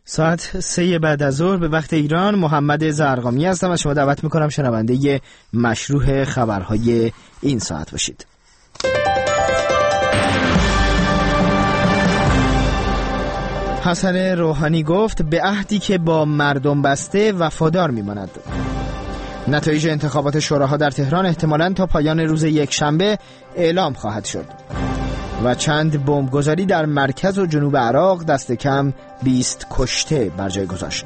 ساعت 3 بعد از ظهر به وقت ایران. محمد زرقامی هستم و شما دعوت میکنم شنونده مشروح خبرهای این ساعت باشید. حسن روحانی گفت به عهدی که با مردم بسته وفادار میماند. نتایج انتخابات شوراها در تهران احتمالاً تا پایان روز یکشنبه اعلام خواهد شد. و چند بمبگذاری در مرکز و جنوب عراق دست کم 20 کشته بر جای گذاشت.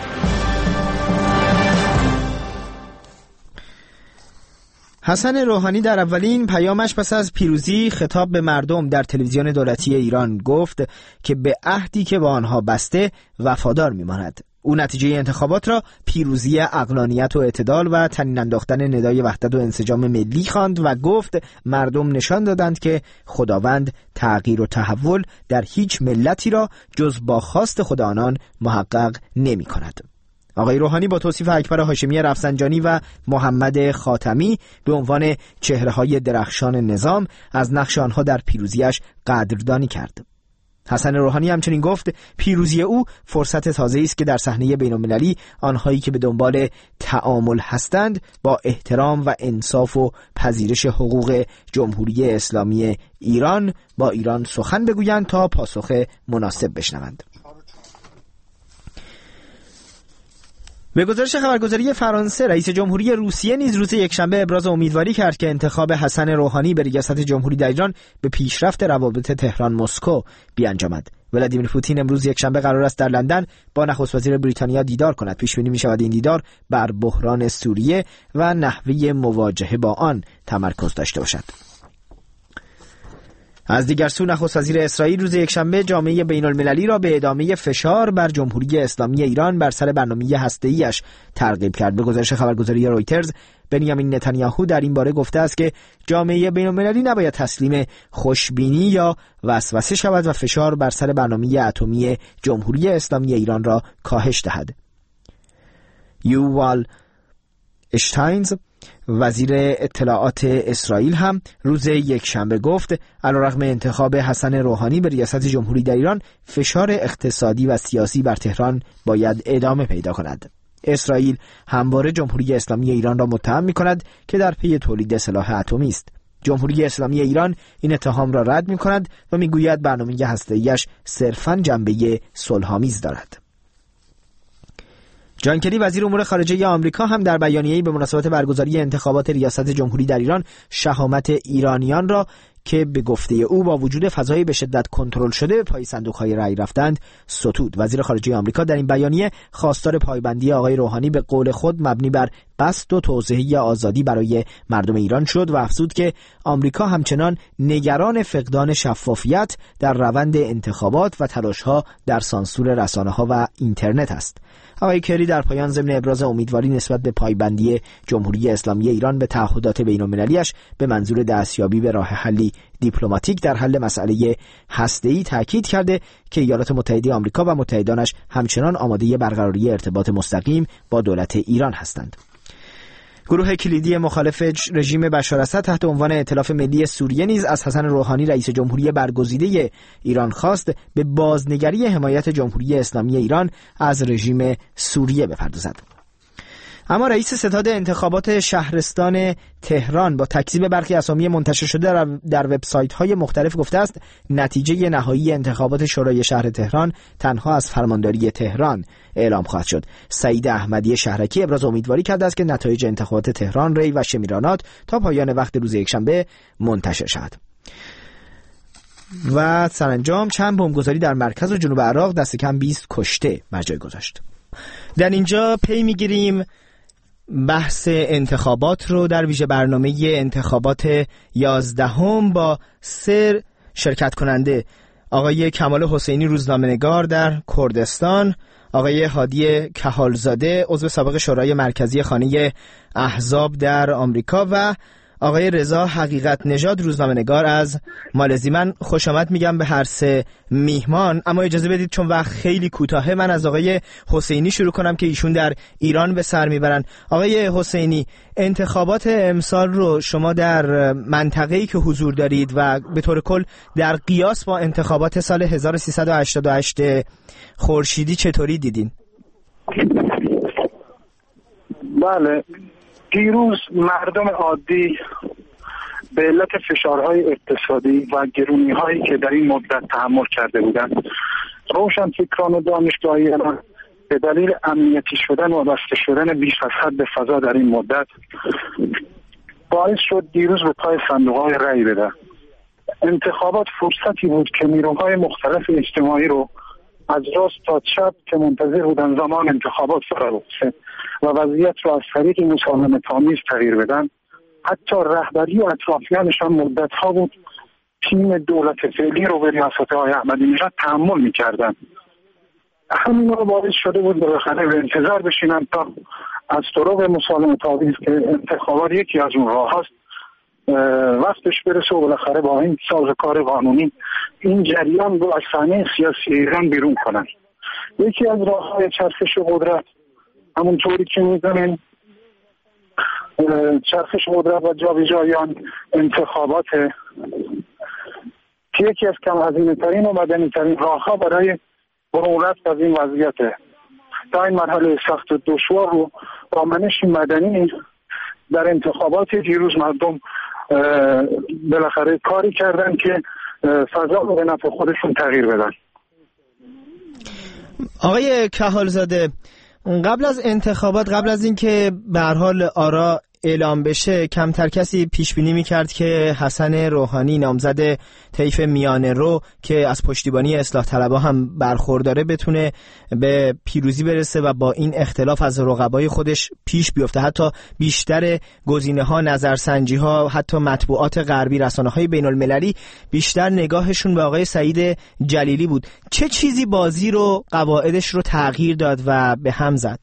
حسن روحانی در اولین پیامش پس از پیروزی خطاب به مردم در تلویزیون دولتی ایران گفت که به عهدی که با آنها بسته وفادار میماند. او نتیجه انتخابات را پیروزی عقلانیت و اعتدال و طنین انداختن ندای وحدت و انسجام ملی خواند و گفت مردم نشان دادند که خداوند تغییر و تحول در هیچ ملتی را جز با خواست خدا آنان محقق نمی کند. آقای روحانی با توصیف اکبر هاشمی رفسنجانی و محمد خاتمی به عنوان چهره‌های درخشان نظام از نقش آنها در پیروزیش قدردانی کرد. حسن روحانی همچنین گفت پیروزی او فرصت تازه‌ای است که در صحنه بین‌المللی آنهایی که به دنبال تعامل هستند با احترام و انصاف و پذیرش حقوق جمهوری اسلامی ایران با ایران سخن بگویند تا پاسخ مناسب بشنوند. به گزارش خبرگزاری فرانسه، رئیس جمهوری روسیه نیز روز یکشنبه ابراز امیدواری کرد که انتخاب حسن روحانی به ریاست جمهوری در ایران به پیشرفت روابط تهران مسکو بیانجامد. ولادیمیر پوتین امروز یکشنبه قرار است در لندن با نخست وزیر بریتانیا دیدار کند. پیش بینی می‌شود این دیدار بر بحران سوریه و نحوه مواجهه با آن تمرکز داشته باشد. از دیگر سو نخست وزیر اسرائیل روز یکشنبه جامعه بین‌المللی را به ادامه فشار بر جمهوری اسلامی ایران بر سر برنامه هسته‌ایش ترغیب کرد. به گزارش خبرگزاری رویترز، بنیامین نتانیاهو در این باره گفته است که جامعه بین‌المللی نباید تسلیم خوشبینی یا وسوسه شود و فشار بر سر برنامه اتمی جمهوری اسلامی ایران را کاهش دهد. یووال اشتاینز وزیر اطلاعات اسرائیل هم روز یکشنبه گفت علیرغم انتخاب حسن روحانی به ریاست جمهوری در ایران، فشار اقتصادی و سیاسی بر تهران باید ادامه پیدا کند. اسرائیل همواره جمهوری اسلامی ایران را متهم می‌کند که در پی تولید سلاح اتمی است. جمهوری اسلامی ایران این اتهام را رد می‌کند و می‌گوید برنامه هسته‌ایش صرفاً جنبه صلح‌آمیز دارد. جان کری وزیر امور خارجه آمریکا هم در بیانیه‌ای به مناسبت برگزاری انتخابات ریاست جمهوری در ایران شهامت ایرانیان را که به گفته او با وجود فضای به شدت کنترل شده به پای صندوق‌های رأی رفتند ستود. وزیر خارجه آمریکا در این بیانیه خواستار پایبندی آقای روحانی به قول خود مبنی بر بسط و توضیحی آزادی برای مردم ایران شد و افزود که آمریکا همچنان نگران فقدان شفافیت در روند انتخابات و تلاش‌ها در سانسور رسانه‌ها و اینترنت است. آقای کری در پایان ضمن ابراز امیدواری نسبت به پایبندی جمهوری اسلامی ایران به تعهدات بین‌المللی‌اش به منظور دستیابی به راه حلی دیپلماتیک در حل مسئله هسته‌ای تاکید کرده که ایالات متحده آمریکا و متحدانش همچنان آماده برقراری ارتباط مستقیم با دولت ایران هستند. گروه کلیدی مخالف رژیم بشار اسد تحت عنوان ائتلاف ملی سوریه نیز از حسن روحانی رئیس جمهوری برگزیده ایران خواست به بازنگری حمایت جمهوری اسلامی ایران از رژیم سوریه بپردازد. اما رئیس ستاد انتخابات شهرستان تهران با تکذیب برخی اسامی منتشر شده در وبسایت‌های مختلف گفته است نتیجه نهایی انتخابات شورای شهر تهران تنها از فرمانداری تهران اعلام خواهد شد. سعید احمدی شهرکی ابراز امیدواری کرده است که نتایج انتخابات تهران، ری و شمیرانات تا پایان وقت روز یکشنبه منتشر شود. و سرانجام چند بمبگذاری در مرکز و جنوب عراق دست کم 20 کشته بر جای گذاشت. در اینجا پی می‌گیریم بحث انتخابات رو در ویژه برنامه انتخابات 11 با 3 شرکت کننده: آقای کمال حسینی روزنامه‌نگار در کردستان، آقای هادی کهالزاده عضو سابق شورای مرکزی خانه احزاب در آمریکا و آقای رضا حقیقت نژاد، روزنامه‌نگار از مالزی. من خوش آمد میگم به هر سه میهمان، اما اجازه بدید چون وقت خیلی کوتاهه من از آقای حسینی شروع کنم که ایشون در ایران به سر میبرن. آقای حسینی، انتخابات امسال رو شما در منطقه‌ای که حضور دارید و به طور کل در قیاس با انتخابات سال 1388 خورشیدی چطوری دیدین؟ بله، دیروز مردم عادی به علت فشارهای اقتصادی و گرونی‌هایی که در این مدت تحمل کرده بودند، روشنفکران و دانشگاهیان به دلیل امنیتی شدن و بسته شدن بیش از حد به فضا در این مدت باعث شد دیروز به پای صندوق‌های رأی بدن. انتخابات فرصتی بود که نیروهای مختلف اجتماعی رو از راست تا چپ که منتظر بودن زمان انتخابات فرا برسه و وضعیت رو از طریق مسالمه‌آمیز تغییر بدن. حتی رهبری و اطرافیانشان مدت‌ها بود تیم دولت فعلی رو به ریاست آقای احمدی نژاد تحمل می‌کردن. همین رو باعث شده بود بالاخره به انتظار بشینن تا از طرق مسالمه‌آمیز که انتخابات یکی از اون راه هست وقتش برسه و بالاخره با این سازوکار قانونی این جریان رو از صحنه سیاسی ایران بیرون کنن. یکی از راه‌های چرخش قدرت، همونطوری که می‌دونین چرخش قدرت و جابجایان انتخابات که یکی از کم هزینه‌ترین و مدنی‌ترین راه‌ها برای برون رفت از این وضعیته. تا این مرحله سخت و دشوار رو با منش مدنی در انتخابات دیروز مردم بالاخره کاری کردن که فضا رو به نفع خودشون تغییر بدن. آقای کهالزاده، قبل از انتخابات، قبل از اینکه به هر حال آرا اعلام بشه، کمتر کسی پیش بینی می‌کرد که حسن روحانی، نامزد طیف میانه رو که از پشتیبانی اصلاح طلبها هم برخورداره، بتونه به پیروزی برسه و با این اختلاف از رقبای خودش پیش بیفته. حتی بیشتر گزینه‌ها، نظرسنجی‌ها، حتی مطبوعات غربی، رسانه‌های بین‌المللی بیشتر نگاهشون به آقای سعید جلیلی بود. چه چیزی بازی رو، قواعدش رو تغییر داد و به هم زد؟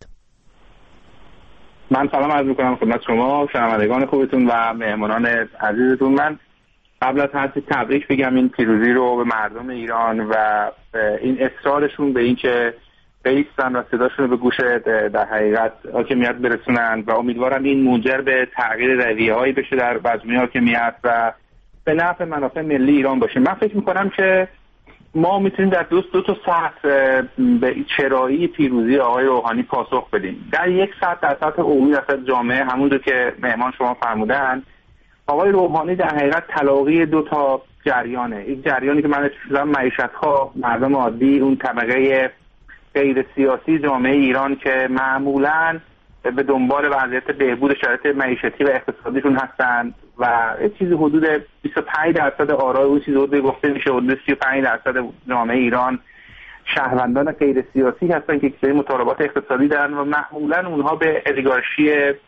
من سلام عرض می‌کنم خدمت شما شنوندگان خوبتون و مهمانان عزیزتون. من قبل از هر چیز تبریک بگم این پیروزی رو به مردم ایران و این اصرارشون به این که بایستن و صداشون رو به گوش در حقیقت حاکمیت برسونن و امیدوارم این منجر به تغییر رویه‌هایی بشه در مجموعه حاکمیت و به نفع منافع ملی ایران باشه. من فکر می‌کنم که ما میتونیم در دو تا سطح به چرایی پیروزی آقای روحانی پاسخ بدیم. در یک سطح، در سطح عمومی، در سطح جامعه، همونطور که مهمان شما فرمودن، آقای روحانی در حقیقت تلاقی دو تا جریانه. یک جریانی که من شدم معیشت‌ها، مردم عادی، اون طبقه غیر سیاسی جامعه ایران که معمولاً به دنبال وضعیت بهبود شرایط معیشتی و اقتصادیشون هستن و یه چیزی حدود 25% آرای اون چیزی حدود گفته میشه حدود 35% جامعه ایران شهروندان غیر سیاسی هستن که کسایی مطالبات اقتصادی دارن و معمولا اونها به الیگارشی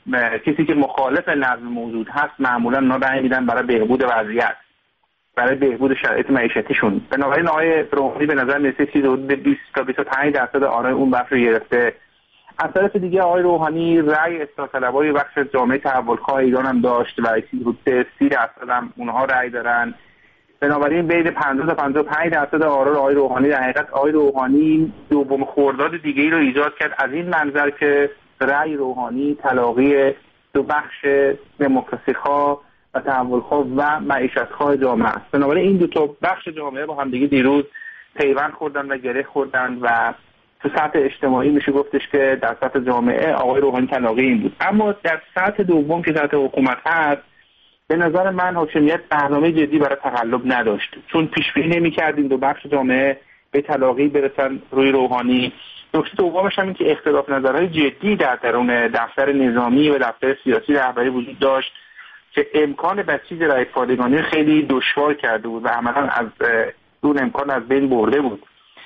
کسی که مخالف نظم موجود هست معمولا اونها رأی میدن برای بهبود وضعیت، برای بهبود شرایط معیشتیشون. بنابراین آقای روحانی به نظر میرسه چیزی حدود 20 تا 25% آرای اون بخش رو گرفته. از طرف دیگه آقای روحانی رأی اصلاح طلبای بخش جامعه تحول‌خواه ایران هم داشت و حدود 30% هم اونها رأی دارن. بنابراین بین 50 تا 55% آرای آقای روحانی در حقیقت آقای روحانی دوم خرداد دیگه‌ای رو ایجاد کرد از این منظر که رأی روحانی تلاقی دو بخش دموکراسی‌خواه و تحول‌خواه و معیشت‌خواه جامعه است. بنابراین این دو تا بخش جامعه با هم دیگه دیروز پیوند خوردن و گره خوردن و تو سطح اجتماعی میشه گفتش که در سطح جامعه آقای روحانی تلاقی این بود. اما در سطح دوم که سطح حکومت هست، به نظر من حاکمیت برنامه جدی برای تقلب نداشت، چون پیش بینی نمی‌کردیم دو بخش جامعه به تلاقی برسن روی روحانی. نکته دومش هم این که اختلاف نظرهای جدی در درون دفتر نظامی و دفتر سیاسی رهبری وجود داشت که امکان بسیج رأی پادگانی خیلی دشوار کرده بود و عملاً از اون امکان از بین برده بود.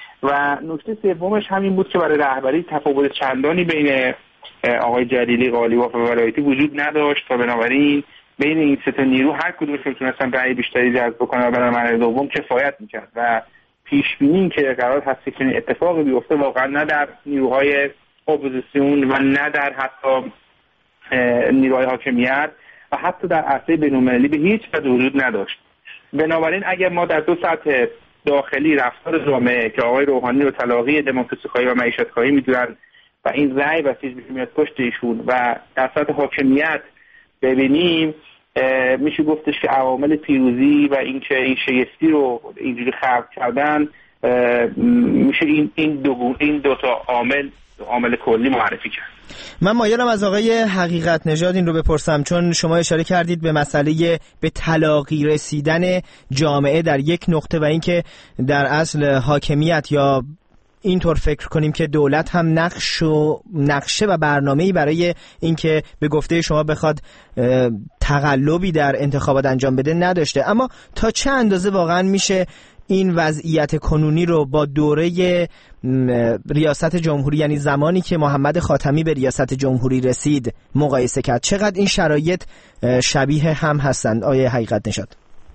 و نکته سومش همین بود که برای رهبری تفاوت چندانی بین آقای جلیلی، قالیباف و ولایتی وجود نداشت و بنابراین بین این سه تا نیرو هر کدومشون تونستن رأی بیشتری جذب بکنن و برای مرحله دوم کفایت می‌کرد و پیش بینی که قرار هست که این اتفاقی بیفته واقعا نه در نیروهای اپوزیسیون و نه در حتی نیروهای حاکمیت و حتی در عرصه بین‌المللی به هیچ وجه وجود نداشت. بنابراین اگر ما در دو سطح داخلی رفتار جامعه که آقای روحانی رو تلاقی دموکراسی‌خواهی و معیشت‌خواهی می‌دونن و این رأی بسیج میاد پشت ایشون و در سطح حاکمیت ببینیم، میشه گفتش که عوامل پیروزی و اینکه این شگفتی رو اینجوری خلق کردن میشه این دو تا عامل کلی معرفی کرد. من مایلم از آقای حقیقت نژاد این رو بپرسم، چون شما اشاره کردید به مسئله به تلاقی رسیدن جامعه در یک نقطه و اینکه در اصل حاکمیت یا اینطور فکر کنیم که دولت هم نقشه و برنامه‌ای برای اینکه به گفته شما بخواد تقلبی در انتخابات انجام بده نداشته. اما تا چه اندازه واقعا میشه این وضعیت کنونی رو با دوره ریاست جمهوری، یعنی زمانی که محمد خاتمی به ریاست جمهوری رسید، مقایسه کرد؟ چقدر این شرایط شبیه هم هستند آیه حقیقت نژاد؟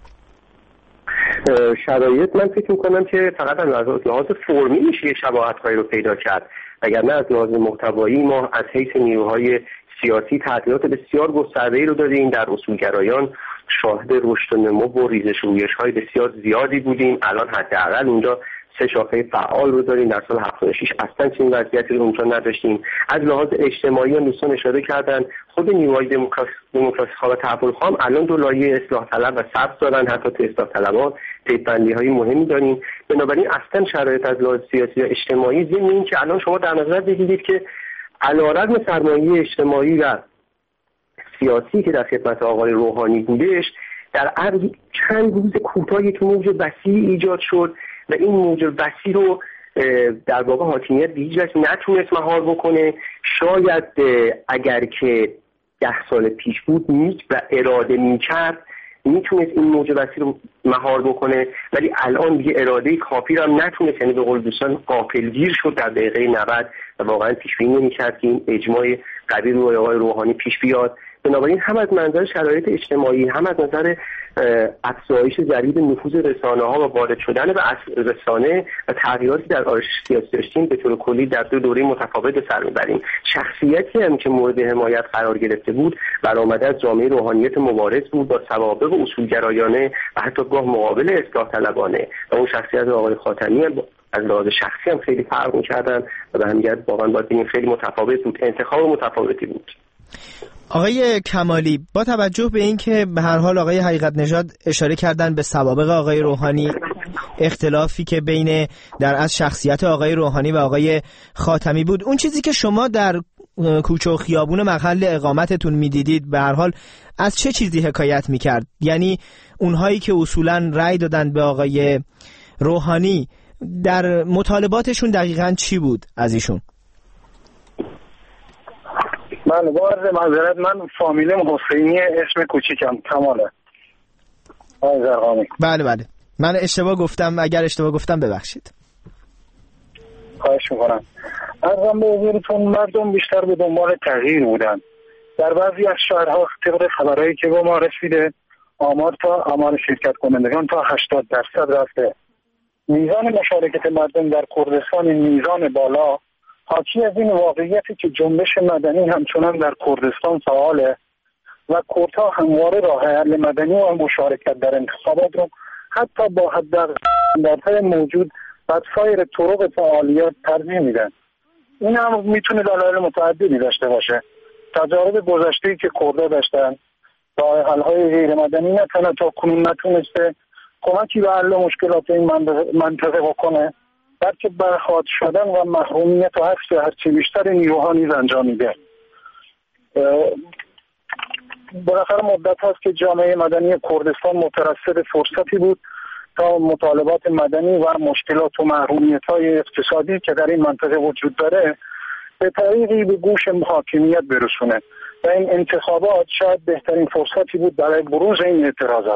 شرایط من فکر میکنم که فقط از لحاظ فرمی میشه یک شباهت‌هایی رو پیدا کرد، وگرنه از لحاظ محتوایی ما از حیث نیروهای سیاسی تغییرات بسیار گسترده‌ای رو داریم. در اصولگرایان شاهد رشد و نمو و ریزش رویش‌های بسیار زیادی بودیم. الان حداقل اونجا 3 شاخه فعال رو داریم. در سال 76 اصلا چنین وضعیتی رو اونجا نداشتیم. از لحاظ اجتماعی هم دوستان اشاره کردن، خود نیروهای دموکراسی‌خواه و تحول‌خواه الان دو لایه اصلاح طلب و سبز دارن، حتی تو اصلاح طلبان تیپ‌بندی‌های مهمی داریم. بنابراین اصلا شرایط از لحاظ سیاسی و اجتماعی ضمن این که الان شما در نظر بگیرید که علی‌رغم سرمایه اجتماعی و سیاسی که در خدمت آقای روحانی بودش، در عرض چند روز کوتاه یک موج وسیع ایجاد شد و این موج وسیع رو در واقع حاکمیت به هیچ وجه نتونست مهار بکنه. شاید اگر که 10 سال پیش بود و اراده میکرد میتونست این موج وسیع رو مهار بکنه، ولی الان دیگه اراده کافی رو هم نتونست، یعنی به قول دوستان غافلگیر شد در دقیقه 90 و واقعا پیش بینی نمی‌کرد که این اجماع قوی روی آقای روحانی پیش بیاد. بنابراین هم از منظر شرایط اجتماعی، هم از نظر افزایش ضریب نفوذ رسانه‌ها و وارد شدن به رسانه و تغییراتی در آرش سیاسی داشتیم، به طور کلی در دو دوره متفاوت به سر میبریم. شخصیتی هم که مورد حمایت قرار گرفته بود برآمده از جامعه روحانیت مبارز بود با سوابق اصولگرایانه و حتی گاه مقابل اصلاح طلبانه و اون شخصیت آقای خاتمی از لحاظ شخصی هم خیلی فرق می‌کردن و به همین جهت واقعا باید بگیم خیلی متفاوت بود، انتخاب متفاوتی بود. آقای کمالی، با توجه به این که به هر حال آقای حقیقت نژاد اشاره کردن به سوابق آقای روحانی، اختلافی که بین در از شخصیت آقای روحانی و آقای خاتمی بود، اون چیزی که شما در کوچه و خیابون محل اقامتتون میدیدید به هر حال از چه چیزی حکایت میکرد؟ یعنی اونهایی که اصولاً رأی دادن به آقای روحانی در مطالباتشون دقیقاً چی بود از ایشون؟ من وارد معذرت، من فامیلم حسینی، اسم کوچیکم کماله. آقای زرقامی. بله من اشتباه گفتم، اگر اشتباه گفتم ببخشید. خواهش میکنم. عرضم به حضورتون مردم بیشتر به دنبال تغییر بودن. در بعضی از شهرها طبق خبرهایی که به ما رسیده آمار شرکت کنندگان تا 80% رفته. میزان مشارکت مردم در کردستان میزان بالا حاکی از این واقعیتی که جنبش مدنی همچنان در کردستان فعاله و کردها همواره راه حل مدنی و مشارکت در انتخابات رو حتی با حداقل موجود و سایر طرق فعالیت ترجیح میدن. این هم میتونه دلایل متعددی داشته باشه. تجارب گذشته‌ای که کردها داشتن راه حل‌های غیر مدنی نه تنها تا کنون نتونسته کمکی به حل مشکلات این منطقه بکنه، بلکه برخواد شدن و محرومیت و حفظ هرچی بیشتر نیروها نیز انجام میده. بالاخره مدت هست که جامعه مدنی کردستان مترصد فرصتی بود تا مطالبات مدنی و مشکلات و محرومیت‌های اقتصادی که در این منطقه وجود داره به طریقی به گوش حاکمیت برسونه و این انتخابات شاید بهترین فرصتی بود برای بروز این اعتراضات.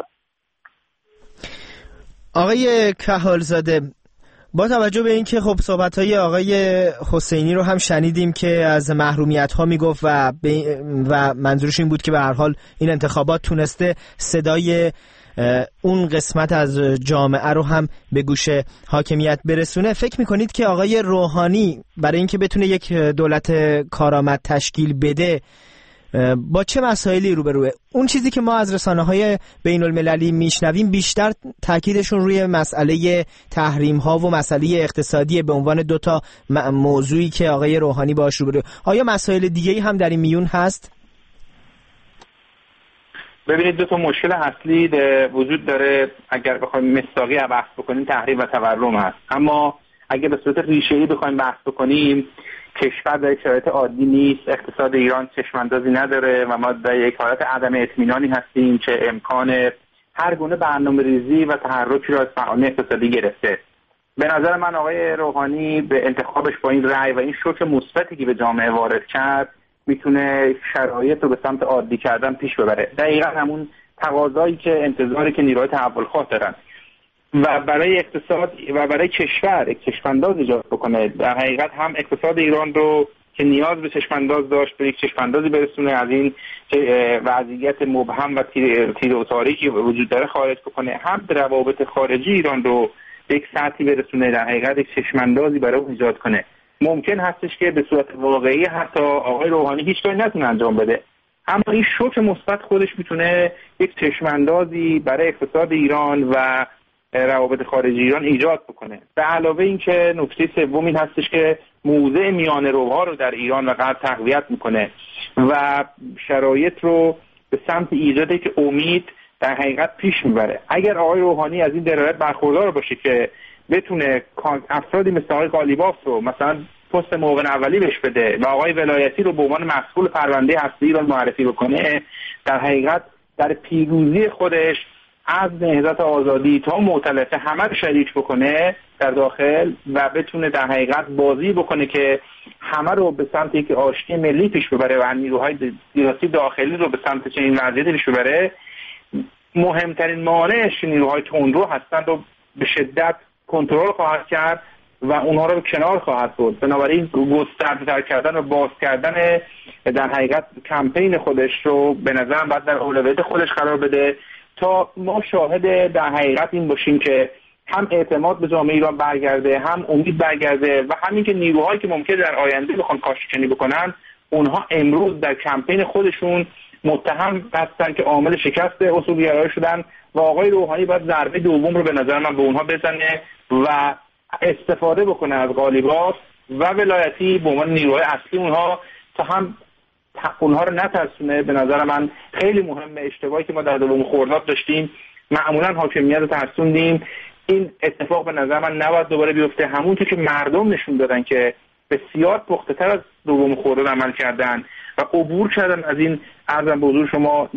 آقای کهالزاده، با توجه به اینکه خب صحبت‌های آقای حسینی رو هم شنیدیم که از محرومیت‌ها میگفت و منظورش این بود که به هر حال این انتخابات تونسته صدای اون قسمت از جامعه رو هم به گوش حاکمیت برسونه، فکر میکنید که آقای روحانی برای اینکه بتونه یک دولت کارآمد تشکیل بده با چه مسائلی روبروه؟ اون چیزی که ما از رسانه‌های بین‌المللی میشنویم بیشتر تاکیدشون روی مسئله تحریم‌ها و مسئله اقتصادی به عنوان دو تا موضوعی که آقای روحانی باهاش روبروه. آیا مسائل دیگه‌ای هم در این میون هست؟ ببینید، دو تا مشکل اصلی وجود داره. اگر بخوایم مصداقی بحث بکنیم تحریم و تورم هست، اما اگر به صورت ریشه‌ای بخوایم بحث بکنیم، کشور در شرایط عادی نیست، اقتصاد ایران چشم‌اندازی نداره و ما در یک حالت عدم اطمینانی هستیم که امکان هر گونه برنامه‌ریزی و تحرکی را از فعالان اقتصادی گرفته. به نظر من آقای روحانی به انتخابش با این رأی و این شوک مثبتی که به جامعه وارد کرد میتونه شرایط رو به سمت عادی کردن پیش ببره. دقیقاً همون تقاضایی که انتظاری که نیروهای تحولخواه دارن و برای اقتصاد و برای کشور چشم‌انداز ایجاد بکنه. در حقیقت هم اقتصاد ایران رو که نیاز به چشم‌انداز داشت به یک چشم‌اندازی برسونه، از این وضعیت مبهم و تیر و تاریکی وجود داره خارج بکنه، هم روابط خارجی ایران رو به یک سطحی برسونه، در حقیقت یک چشم‌اندازی برای اون ایجاد کنه. ممکن هستش که به صورت واقعی حتی آقای روحانی هیچ کاری نتونه انجام بده، اما این شوک مثبت خودش میتونه یک چشم‌اندازی برای اقتصاد ایران و روابط خارجی ایران ایجاد بکنه. به علاوه این که نکته سوم این هستش که موضع میانه‌روها رو در ایران و غرب تقویت میکنه و شرایط رو به سمت ایجاد که امید در حقیقت پیش میبره. اگر آقای روحانی از این درایت برخوردار باشه که بتونه افرادی مثل آقای قالیباف رو مثلا پست معاون اولی بهش بده و آقای ولایتی رو به عنوان مسئول پرونده هسته ایران معرفی بکنه، در حقیقت در پیروزی خودش از نهضت آزادی تا مؤتلفه همه رو شریک بکنه در داخل و بتونه در حقیقت بازی بکنه که همه رو به سمت یک آشتی ملی پیش ببره و نیروهای سیاسی داخلی رو به سمت چنین وضعیتی پیش ببره. مهمترین مانعش نیروهای تندرو هستند و به شدت کنترل خواهد کرد و اونها رو به کنار خواهد برد. بنابراین گسترده‌تر کردن و باز کردن در حقیقت کمپین خودش رو به نظرم باید در اولویت خودش قرار بده تا ما شاهد در حقیقت این باشیم که هم اعتماد به جامعه ایران برگرده، هم امید برگرده و همین که نیروهایی که ممکنه در آینده بخوان کاشی‌کنی بکنن اونها امروز در کمپین خودشون متهم هستن که عامل شکست اصولگرایی شدن و آقای روحانی باید ضربه دوم رو به نظر من به اونها بزنه و استفاده بکنه از قالیباف و ولایتی به عنوان نیروهای اصلی اونها تا هم اونها رو نترسونه. به نظر من خیلی مهمه. اشتباهی که ما در دوم خرداد داشتیم، معمولا حاکمیت رو ترسوندیم، این اتفاق به نظر من نباید دوباره بیفته. همونطور که مردم نشون دادن که بسیار پخته‌تر از دوم خرداد عمل کردن و عبور کردن از این عرضم به حضور شما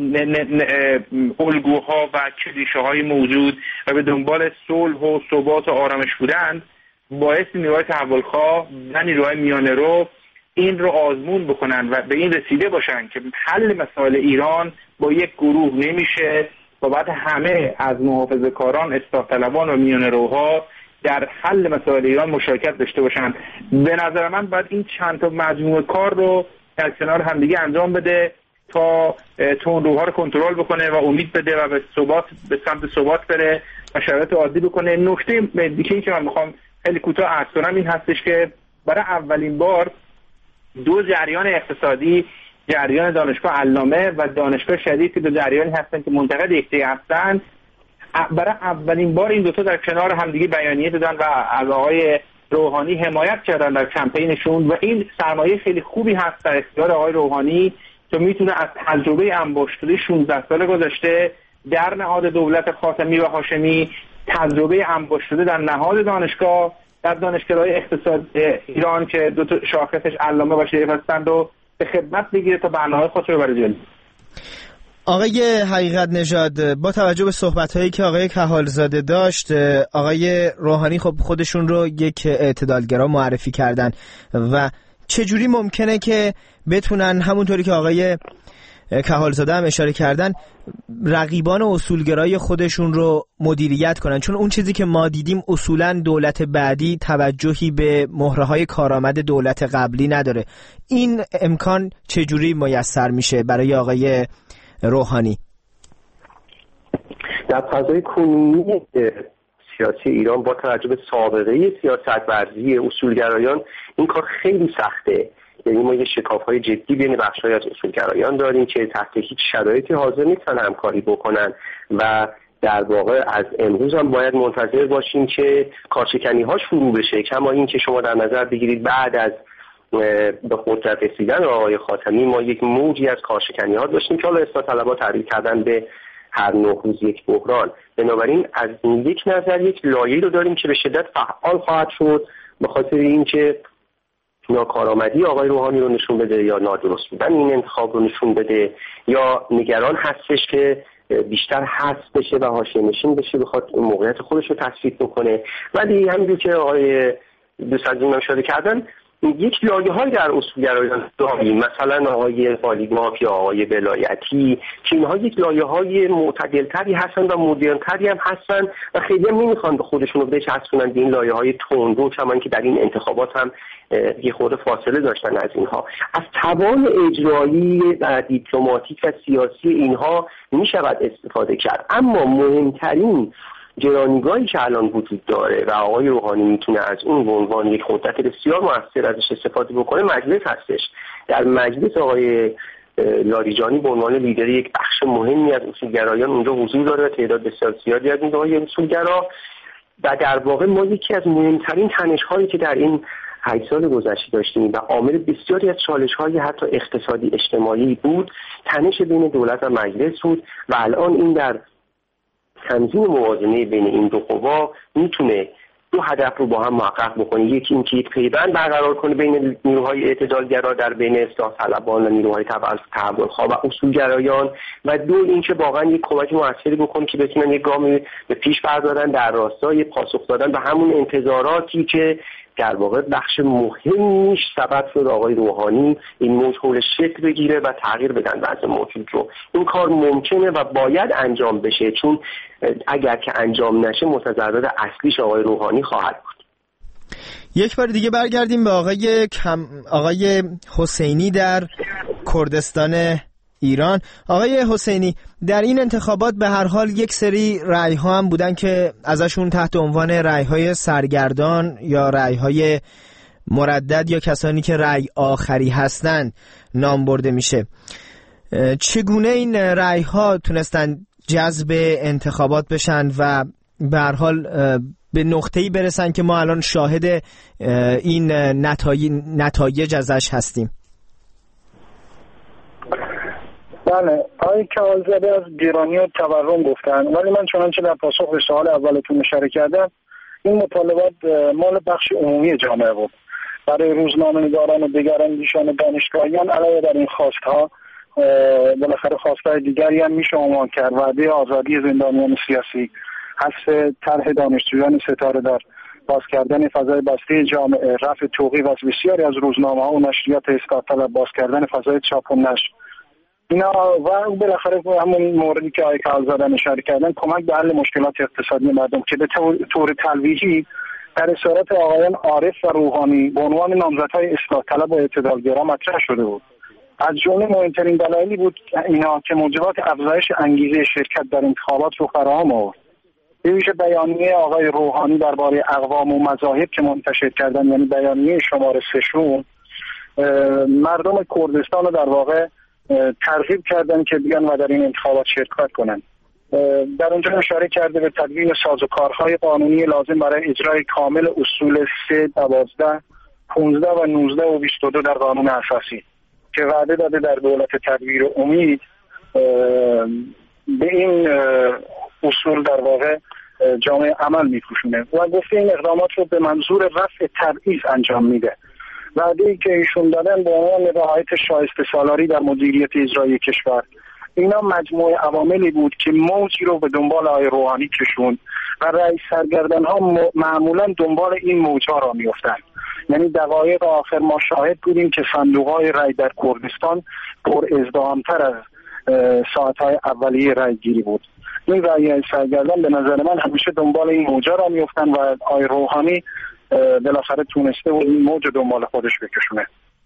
الگوها و کلیشه‌های موجود و به دنبال صلح و ثبات و آرامش بودند، باعث نیروهای تحولخواه و نیروهای میانه‌رو این رو آزمون بکنن و به این رسیده باشن که حل مسائل ایران با یک گروه نمیشه و بعد همه از محافظه‌کاران، اصلاح طلبان و میانه‌روها در حل مسائل ایران مشارکت داشته باشن. به نظر من باید این چند تا مجموعه کار رو در کنار همدیگه انجام بده تا تندروها رو کنترل بکنه و امید بده و به سمت ثبات بره و شرایط عادی بکنه. نکته دیگه‌ای که من میخوام خیلی کوتاه عرض کنم این هستش که برای اولین بار دو جریان اقتصادی، جریان دانشگاه علامه و دانشگاه شریف، دو جریانی هستن که منتقد یکدیگر هستن، برای اولین بار این دوتا در کنار همدیگه بیانیه دادن و از آقای روحانی حمایت کردن در کمپینشون و این سرمایه خیلی خوبی هست در اختیار آقای روحانی که میتونه از تجربه انباشته‌ای 16 سال گذشته در نهاد دولت خاتمی و هاشمی، تجربه انباشته در نهاد دانشگاه در دانشگاه‌های اقتصاد ایران که دو تا شاخصش علامه و شریف هستند و به خدمت بگیره تا برنامه خودش رو ببره جلو. آقای حقیقت نژاد، با توجه به صحبت‌هایی که آقای کهالزاده داشت، آقای روحانی خب خودشون رو یک اعتدالگرا معرفی کردن و چجوری ممکنه که بتونن همونطوری که آقای کهالزاده هم اشاره کردن رقیبان اصولگرای خودشون رو مدیریت کنن؟ چون اون چیزی که ما دیدیم اصولا دولت بعدی توجهی به مهره‌های کارآمد دولت قبلی نداره. این امکان چجوری میسر میشه برای آقای روحانی؟ در فضای کنونی سیاسی ایران با توجه به سابقه سیاست ورزی اصولگرایان این کار خیلی سخته. یعنی ما یه شکاف‌های جدی بین بخش‌های از اصولگرایان داریم که تحت هیچ شرایطی حاضر نیستن همکاری بکنن و در واقع از امروز هم باید منتظر باشیم که کارشکنی‌هاش شروع بشه. کما این که شما در نظر بگیرید بعد از به قدرت رسیدن آقای خاتمی ما یک موجی از کارشکنی‌ها داشتیم که حالا اصلاح طلبها تعریف کردن به هر 9 روز یک بحران. بنابراین از این یک نظر یک لایه‌ای رو داریم که به شدت فعال خواهد شد به خاطر اینکه ناکارآمدی آقای روحانی رو نشون بده یا نادرست بودن این انتخاب رو نشون بده یا نگران هستش که بیشتر حذف بشه و حاشیه‌نشین بشه بخواد موقعیت خودش رو تثبیت بکنه. ولی همینجور که آقای دوست عزیزم اشاره کردن یک لایه‌های در اصولگرایان داریم، مثلا آقای پالیگراف یا آقای ولایتی که اینها یک لایه‌های معتدل‌تری هستن و مدرن‌تری هم هستن و خیلی هم نمیخوان به خودشون رو بچسبونن به این لایه‌های تندرو، چون که در این انتخابات هم یه خورده فاصله داشتن از اینها. از توان اجرایی و دیپلماتیک و سیاسی اینها میشود استفاده کرد، اما مهمترین گرانیگاهی که الان وجود داره و آقای روحانی میتونه از اون به عنوان یک قدرت بسیار موثر ازش استفاده بکنه مجلس هستش. در مجلس آقای لاریجانی به عنوان لیدر یک بخش مهمی از اصولگرایان اونجا حضور داره، تعداد بسیار زیادی از این های اصولگرا و در واقع ما یکی از مهمترین تنش‌هایی که در این 8 سال گذشته داشتیم و عامل بسیاری از چالش‌های حتی اقتصادی اجتماعی بود، تنش بین دولت و مجلس بود و الان این در تنظیم موازنه بین این دو قوا میتونه دو هدف رو با هم محقق بکنه. یکی این که یک پیوند برقرار کنه بین نیروهای اعتدالگرا در بین اصلاح طلبان و نیروهای تحولخواه و اصولگرایان و دو این که واقعا یک کمک موثری بکنه که بتونن یک گام به پیش بردارن در راستای پاسخ دادن به همون انتظاراتی که در واقع بخش مهمیش سبب شد آقای روحانی این موج حول شکل بگیره و تغییر بدن وضع موجود رو. این کار ممکنه و باید انجام بشه، چون اگر که انجام نشه متضرر اصلیش آقای روحانی خواهد بود. یک بار دیگه برگردیم به آقای حسینی در کردستان ایران. آقای حسینی، در این انتخابات به هر حال یک سری رأی‌ها هم بودن که ازشون تحت عنوان رأی‌های سرگردان یا رأی‌های مردد یا کسانی که رأی آخری هستند نام برده میشه. چگونه این رأی‌ها تونستن جذب انتخابات بشن و به هر حال به نقطه‌ای برسن که ما الان شاهد این نتایج ازش هستیم؟ بله، آقای کمالزاده از گرانی و تورم گفتن، ولی من چنانچه در پاسخ به سوال اولتون اشاره کردم این مطالبات مال بخش عمومی جامعه بود. برای روزنامه‌نگاران و دیگر اندیشان دانشگاهیان علاوه بر این خواستها بالاخره خواستهای دیگری هم میشه عنوان کرد: وعده آزادی زندانیان سیاسی، حذف طرح دانشجویان ستاره دار، باز کردن فضای بسته جامعه، رفع توقیف از بسیاری از روزنامه‌ها و نشریات اصلاح طلب، باز کردن فضای چاپ و نشر. اینا و بالاخره همون موردی که آقای کمالزاده اشاره کردن، کمک به حل مشکلات اقتصادی مردم که به طور تلویحی در اصرارات آقایان عارف و روحانی به عنوان نامزدهای اصلاح طلب و اعتدالگرا مطرح شده بود. از جمله مهمترین دلایلی بود اینا که موجبات افزایش انگیزه شرکت در انتخابات رو فراهم آورد. به ویژه بیانیه آقای روحانی درباره اقوام و مذاهب که منتشر کردن، یعنی بیانیه شماره 3 مردم کردستان رو در واقع ترغیب کردن که بیان و در این انتخابات شرکت کنن. در اونجا اشاره کرده به تدوین سازوکارهای قانونی لازم برای اجرای کامل اصول 3، 12، 15 و 19 و 22 در قانون اساسی که وعده داده در دولت تدبیر امید به این اصول در واقع جامعه عمل می‌پوشونه و گفته این اقدامات رو به منظور رفع تبعیض انجام میده. وعده‌ای که ایشون دادن به عنوان رعایت شایسته سالاری در مدیریت اجرایی کشور، اینا مجموعه عواملی بود که موجی رو به دنبال آقای روحانی کشوند و رئیس سرگردان‌ها معمولاً دنبال این موج‌ها را می‌افتند. یعنی دقایق آخر ما شاهد بودیم که صندوق‌های رای در کردستان پر ازدحام‌تر از ساعت‌های اولیه رای گیری بود. این رئیس سرگردان به نظر من همیشه دنبال این موج‌ها را می‌افتند و آقای روحانی بالاخره تونسته بود این موج دنبال خودش بکشونه.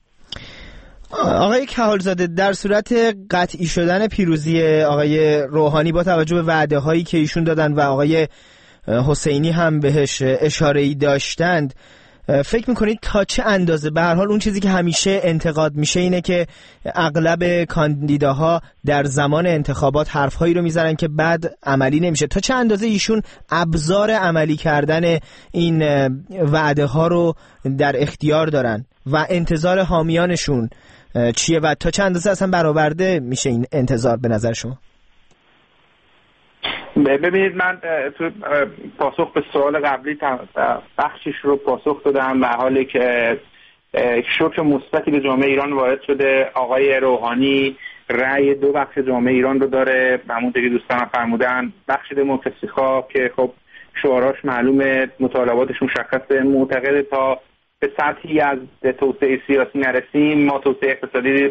آقای کمالزاده، در صورت قطعی شدن پیروزی آقای روحانی با توجه به وعده هایی که ایشون دادن و آقای حسینی هم بهش اشاره‌ای داشتند، فکر میکنید تا چه اندازه؟ به هر حال اون چیزی که همیشه انتقاد میشه اینه که اغلب کاندیداها در زمان انتخابات حرفهایی رو میزنن که بعد عملی نمیشه. تا چه اندازه ایشون ابزار عملی کردن این وعده ها رو در اختیار دارن و انتظار حامیانشون چیه و تا چه اندازه اصلا برآورده میشه این انتظار به نظر شما؟ ببینید، من تو پاسخ به سوال قبلی بخشش رو پاسخ دادم، در حالی که شوک مثبتی به جامعه ایران وارد شده. آقای روحانی رأی دو بخش جامعه ایران رو داره، همونطور که دوستان فرمودن، بخش دموکراسی‌خواه که خب شعاراش معلومه، مطالباتش مشخصه، معتقد تا به سطحی از توسعه سیاسی نرسیم ما توسعه اقتصادی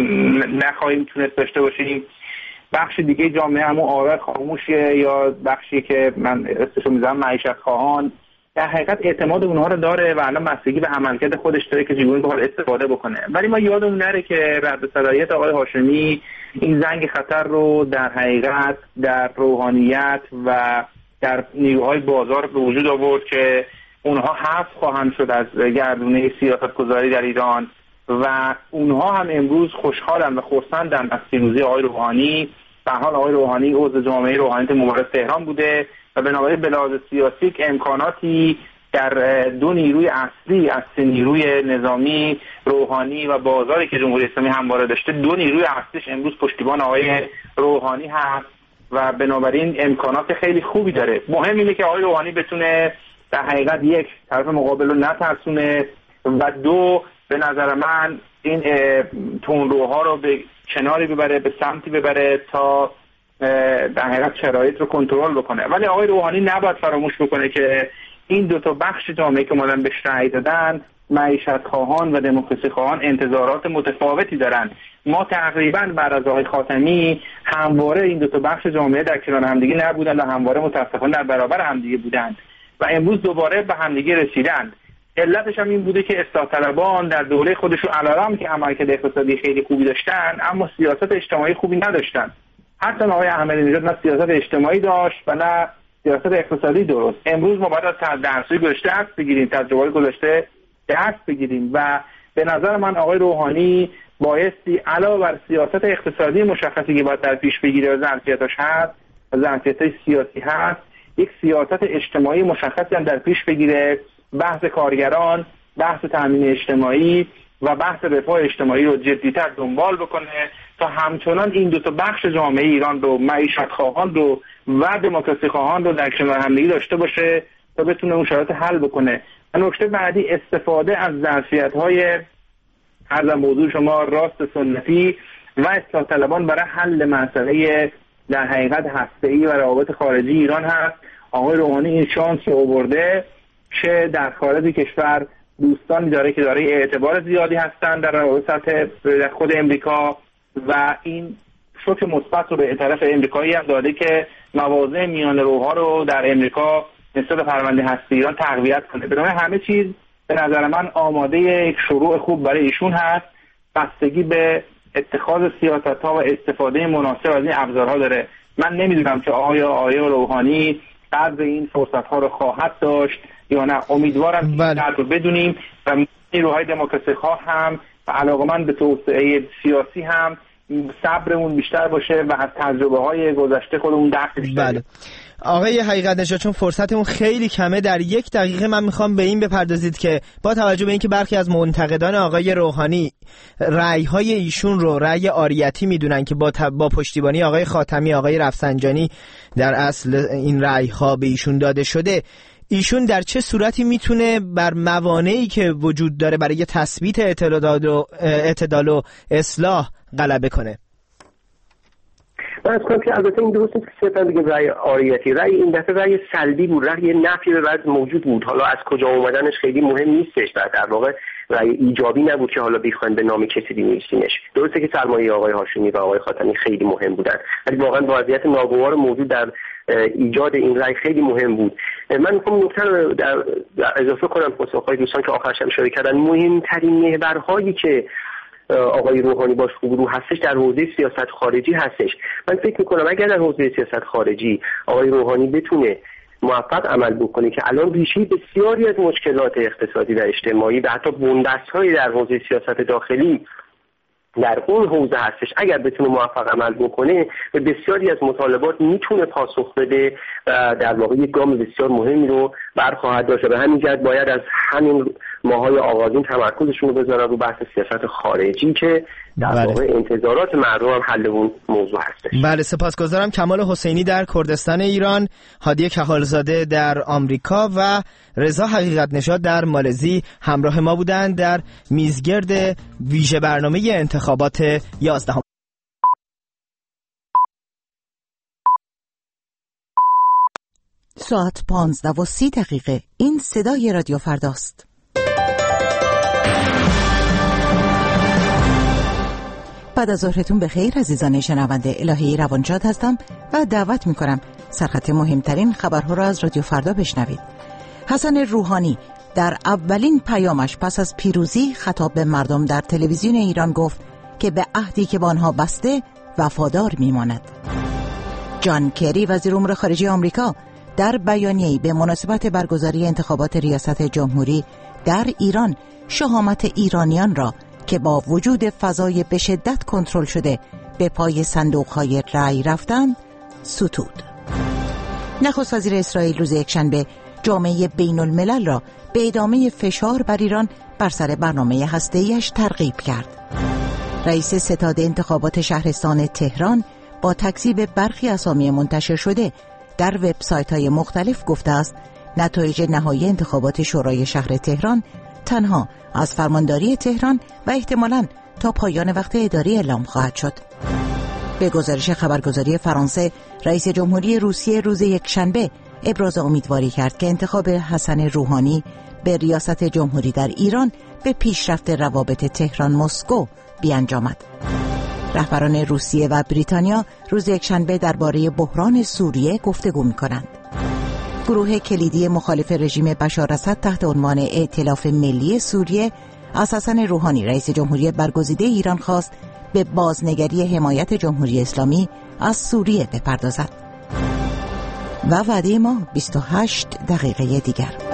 نخواهیم تونست داشته باشیم. بخش دیگه جامعه همون آور خاموشیه، یا بخشی که من اسمشو میذارم معیشت خواهان، در حقیقت اعتماد اونها رو داره و الان بستگی به عملکرد خودش داره که چگونه بخواد استفاده بکنه. ولی ما یادمون نره که رد صلاحیت آقای هاشمی این زنگ خطر رو در حقیقت در روحانیت و در نیروهای بازار به وجود آورد که اونها حذف خواهند شد از گردونه سیاستگذاری در ایران و اونها هم امروز خوشحالن و خرسندن از پیروزی آقای روحانی. به حال آقای روحانی عضو جامعه روحانیت مبارز تهران بوده و بنابراین به لحاظ سیاسی امکاناتی در دو نیروی اصلی از سه نیروی نظامی، روحانی و بازاری که جمهوری اسلامی همواره داشته، دو نیروی اصلیش امروز پشتیبان آقای روحانی هست و بنابراین امکانات خیلی خوبی داره. مهم اینه که آقای روحانی بتونه در حقیقت یک، طرف مقابل رو نترسونه و دو، به نظر من این تندروها رو به کناری ببره، به سمتی ببره تا در حقیقت شرایط رو کنترل بکنه. ولی آقای روحانی نباید فراموش بکنه که این دو تا بخش جامعه که مدام بهش رأی دادن، معیشت خواهان و دموکراسی خواهان، انتظارات متفاوتی دارن. ما تقریبا بعد از آقای خاتمی همواره این دو تا بخش جامعه در کنار همدیگه نبودن و همواره متاسفانه در برابر همدیگه بودند و امروز دوباره به همدیگه رسیدند. علتش هم این بوده که اصلاح طلبان در دوره خودشون علارم که عملکرد اقتصادی خیلی خوبی داشتن اما سیاست اجتماعی خوبی نداشتن. حتی آقای احمدی نژاد نه سیاست اجتماعی داشت و نه سیاست اقتصادی درست. امروز ما باید از درس‌های گذشته درس بگیریم، تجربه‌های گذشته درس بگیریم و به نظر من آقای روحانی بایستی علاوه بر سیاست اقتصادی مشخصی که باید در پیش بگیره و ظرفیتاش هست و ظرفیت‌های سیاسی هست، یک سیاست اجتماعی مشخصی هم در پیش بگیره، بحث کارگران، بحث تامین اجتماعی و بحث رفاه اجتماعی رو جدی‌تر دنبال بکنه تا همچنان این دو تا بخش جامعه ایران رو، معیشت خواهان رو و دموکراسی خواهان رو در کنار همدیگه داشته باشه تا بتونه اون شرایط حل بکنه. و نکته بعدی، استفاده از ظرفیت‌های از موضوع شما راست سنتی و اصلاح طلبان برای حل مسئله در حقیقت هسته‌ای و روابط خارجی ایران هست. آقای روحانی این شانس رو آورده که در خارج کشور دوستانی داره که داره اعتبار زیادی هستن در روابط خود امریکا و این شوک مثبت رو به طرف امریکایی هم داده که موازه میان روها رو در امریکا نسبت به پرونده هسته ایران تقویت کنه. بنابراین همه چیز به نظر من آماده یک شروع خوب برای ایشون هست. بستگی به اتخاذ سیاست‌ها و استفاده مناسب از این ابزارها داره. من نمیدونم که آقای روحانی قدر این فرصت‌ها رو خواهد داشت یا نه. امیدوارم این رو بدونیم و نیروهای دموکراسی خواه هم و علاقه‌مند به توسعه سیاسی هم صبرمون بیشتر باشه و از تجربه‌های گذشته خودمون درس بیشتر. بله. آقای حقیقت نژاد، چون فرصتمون خیلی کمه، در 1 دقیقه من میخوام به این بپردازید که با توجه به اینکه برخی از منتقدان آقای روحانی رأی‌های ایشون رو رأی عاریتی میدونن که با پشتیبانی آقای خاتمی، آقای رفسنجانی در اصل این رأی‌ها به ایشون داده شده، ایشون در چه صورتی میتونه بر موانعی که وجود داره برای تثبیت اعتدال و اصلاح غلبه کنه؟ من از کنم که البته این درست نیست که صرفا بگیم رأی عاریتی. رأی این دفعه رأی سلبی بود، رأی نفی به وضع موجود بود. حالا از کجا اومدنش خیلی مهم نیستش، در واقع رأی ایجابی نبود که حالا بخوایم به نام کسی بنویسیمش. درسته که سرمایه آقای هاشمی و آقای خاتمی خیلی مهم بودن، ولی واقعا وضعیت ناگوار موجود در ایجاد این رأی خیلی مهم بود. من میخوام نکته رو در اضافه کنم پاسخهای دوستان که آخرش اشاره کردن. مهمترین محورهایی که آقای روحانی باش روبرو هستش در حوزه سیاست خارجی هستش. من فکر میکنم اگر در حوزه سیاست خارجی آقای روحانی بتونه موفق عمل بکنه که الان ریشه بسیاری از مشکلات اقتصادی و اجتماعی و حتی بن‌دست‌هایی در حوزه سیاست داخلی در اون حوزه هستش، اگر بتونه موفق عمل بکنه به بسیاری از مطالبات میتونه پاسخ بده و در واقع یک گام بسیار مهمی رو برخواهد داشت. به همین جهت باید از همین ماهای آغازین تمرکزشون رو بذارن رو بحث سیاست خارجی که در واقع انتظارات مردم هم حل اون موضوع هستش. بله، سپاسگزارم. کمال حسینی در کردستان ایران، هادی کحالزاده در آمریکا و رضا حقیقت نژاد در مالزی همراه ما بودند در میزگرد ویژه برنامه انتخابات 11. ساعت 15:30. این صدای رادیو فرداست. بعد از ظهرتون بخیر عزیزان شنونده. الهی روانشاد هستم و دعوت میکنم سرخط مهمترین خبرها را از رادیو فردا بشنوید. حسن روحانی در اولین پیامش پس از پیروزی خطاب به مردم در تلویزیون ایران گفت که به عهدی که با آنها بسته وفادار میماند. جان کری وزیر امور خارجه آمریکا در بیانیه‌ای به مناسبت برگزاری انتخابات ریاست جمهوری در ایران شهامت ایرانیان را که با وجود فضای به شدت کنترل شده به پای صندوق‌های رأی رفتند ستود. نخست وزیر اسرائیل روز یکشنبه جامعه بین الملل را به ادامه فشار بر ایران بر سر برنامه هسته‌ایش ترغیب کرد. رئیس ستاد انتخابات شهرستان تهران با تکذیب برخی اسامی منتشر شده در وبسایت‌های مختلف گفته است نتایج نهایی انتخابات شورای شهر تهران تنها از فرمانداری تهران و احتمالاً تا پایان وقت اداری اعلام خواهد شد. به گزارش خبرگزاری فرانسه، رئیس جمهوری روسیه روز یکشنبه ابراز امیدواری کرد که انتخاب حسن روحانی به ریاست جمهوری در ایران به پیشرفت روابط تهران مسکو بیانجامد. رهبران روسیه و بریتانیا روز یکشنبه درباره بحران سوریه گفتگو می‌کنند. گروه کلیدی مخالف رژیم بشار اسد تحت عنوان ائتلاف ملی سوریه از حسن روحانی رئیس جمهوری برگزیده ایران خواست به بازنگری حمایت جمهوری اسلامی از سوریه بپردازد. و وعده ما 28 دقیقه دیگر.